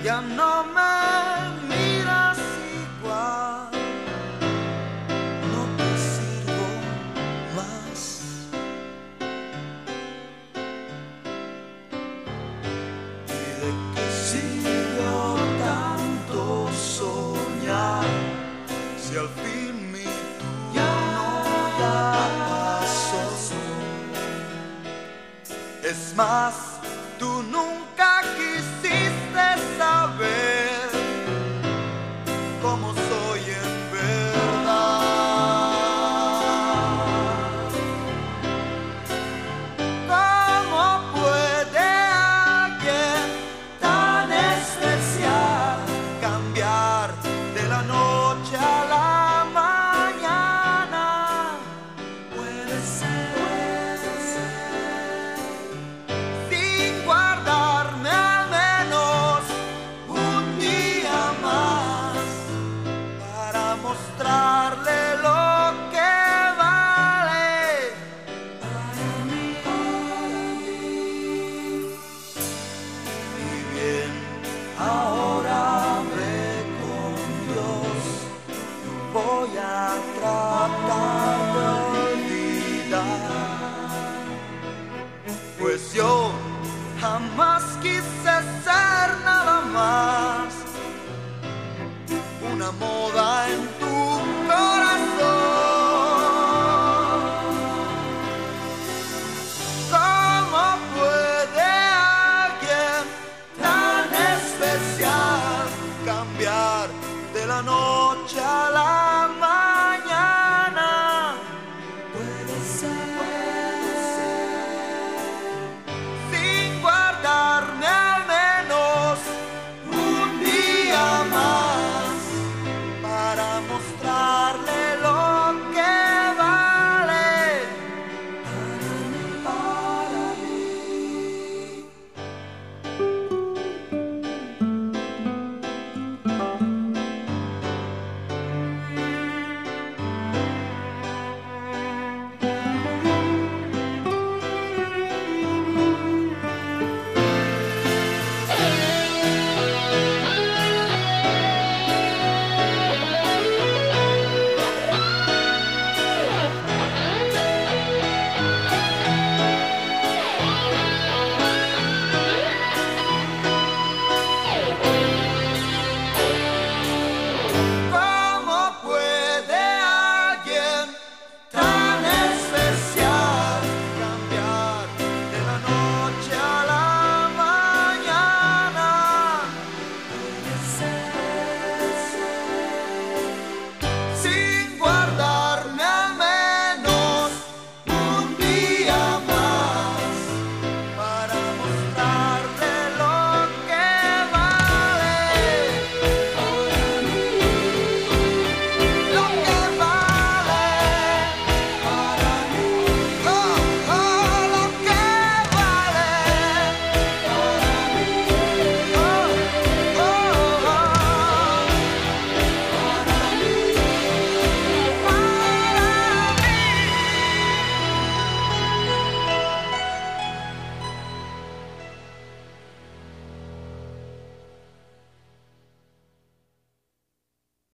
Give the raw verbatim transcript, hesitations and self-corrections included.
ya no me miras igual, no te sirvo más. ¿Y de qué sirvió tanto soñar si al fin mi turno ya pasó? Es más, tú nunca quisiste saber cómo soy en verdad. ¿Cómo puede alguien tan especial cambiar de la noche a la mañana? Puede ser, puede ser, sin guardarme al menos un día más para mostrarle lo que vale para mí. Y bien, ahora hablé con Dios, voy a tratar de olvidar, pues yo jamás quise